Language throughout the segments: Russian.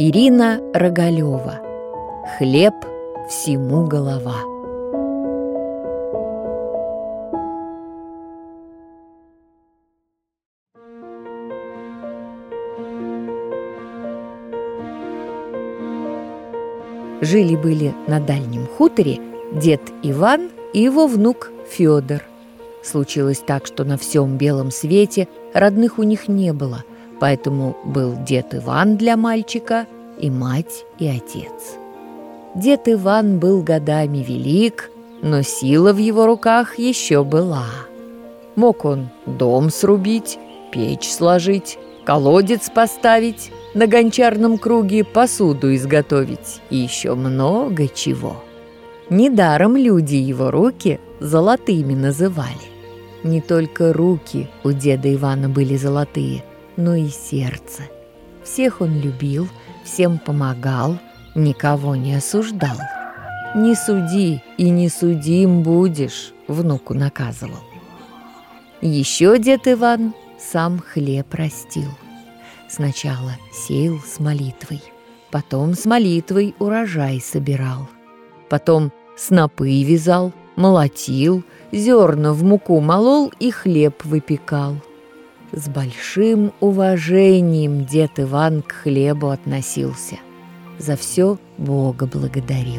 Ирина Рогалева. Хлеб всему голова. Жили-были на дальнем хуторе дед Иван и его внук Федор. Случилось так, что на всем белом свете родных у них не было, поэтому был дед Иван для мальчика и мать, и отец. Дед Иван был годами велик, но сила в его руках еще была. Мог он дом срубить, печь сложить, колодец поставить, на гончарном круге посуду изготовить и еще много чего. Недаром люди его руки золотыми называли. Не только руки у деда Ивана были золотые, но и сердце. Всех он любил, всем помогал, никого не осуждал. «Не суди, и не судим будешь», — внуку наказывал. Еще дед Иван сам хлеб растил. Сначала сеял с молитвой, потом с молитвой урожай собирал, потом снопы вязал, молотил, зерна в муку молол и хлеб выпекал. С большим уважением дед Иван к хлебу относился, за все Бога благодарил.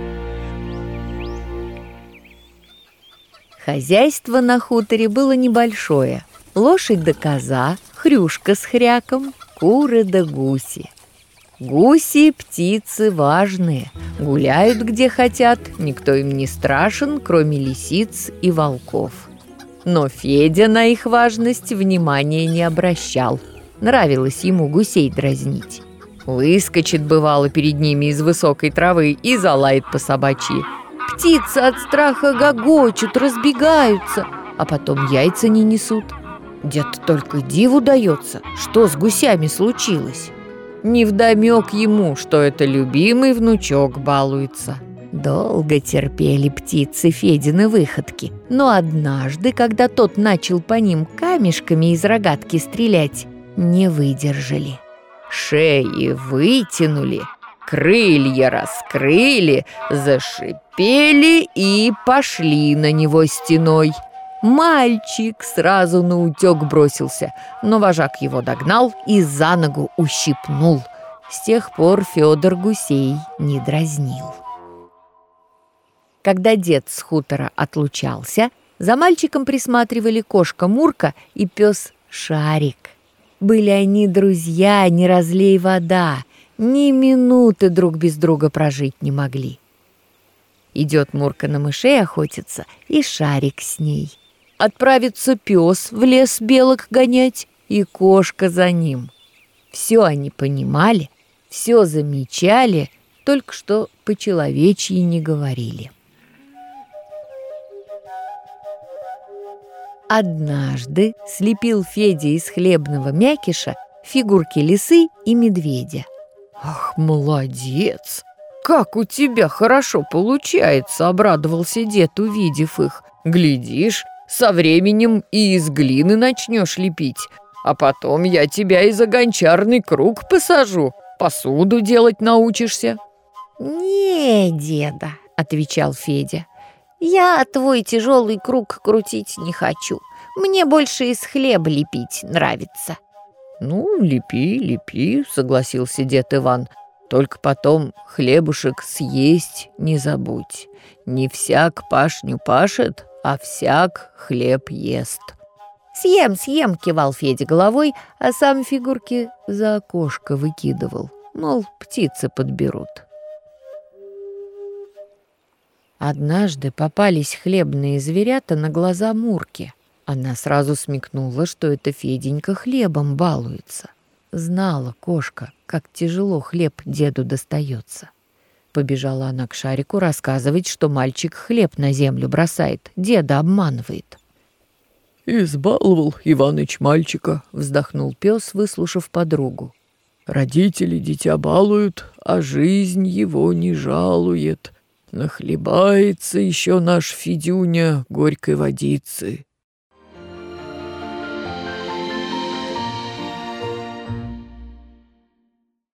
Хозяйство на хуторе было небольшое: лошадь да коза, хрюшка с хряком, куры да гуси. Гуси – птицы важные, гуляют где хотят, никто им не страшен, кроме лисиц и волков. Но Федя на их важность внимания не обращал. Нравилось ему гусей дразнить. Выскочит, бывало, перед ними из высокой травы и залает по собачьи. Птицы от страха гогочут, разбегаются, а потом яйца не несут. Дед только диву дается, что с гусями случилось. Невдомек ему, что это любимый внучок балуется. Долго терпели птицы Федины выходки, но однажды, когда тот начал по ним камешками из рогатки стрелять, не выдержали. Шеи вытянули, крылья раскрыли, зашипели и пошли на него стеной. Мальчик сразу наутек бросился, но вожак его догнал и за ногу ущипнул. С тех пор Федор гусей не дразнил. Когда дед с хутора отлучался, за мальчиком присматривали кошка Мурка и пес Шарик. Были они друзья, не разлей вода, ни минуты друг без друга прожить не могли. Идет Мурка на мышей охотиться, и Шарик с ней. Отправится пес в лес белок гонять, и кошка за ним. Все они понимали, все замечали, только что по-человечьи не говорили. Однажды слепил Федя из хлебного мякиша фигурки лисы и медведя. «Ах, молодец! Как у тебя хорошо получается!» — обрадовался дед, увидев их. «Глядишь, со временем и из глины начнешь лепить, а потом я тебя и за гончарный круг посажу, посуду делать научишься». «Не, деда», — отвечал Федя, — «я твой тяжелый круг крутить не хочу. Мне больше из хлеба лепить нравится». «Ну, лепи, лепи», — согласился дед Иван. «Только потом хлебушек съесть не забудь. Не всяк пашню пашет, а всяк хлеб ест». «Съем, съем», — кивал Федя головой, а сам фигурки за окошко выкидывал, мол, птицы подберут. Однажды попались хлебные зверята на глаза Мурке. Она сразу смекнула, что это Феденька хлебом балуется. Знала кошка, как тяжело хлеб деду достается. Побежала она к Шарику рассказывать, что мальчик хлеб на землю бросает, деда обманывает. «Избаловал Иваныч мальчика», — вздохнул пес, выслушав подругу. «Родители дитя балуют, а жизнь его не жалует. Нахлебается еще наш Федюня горькой водицы».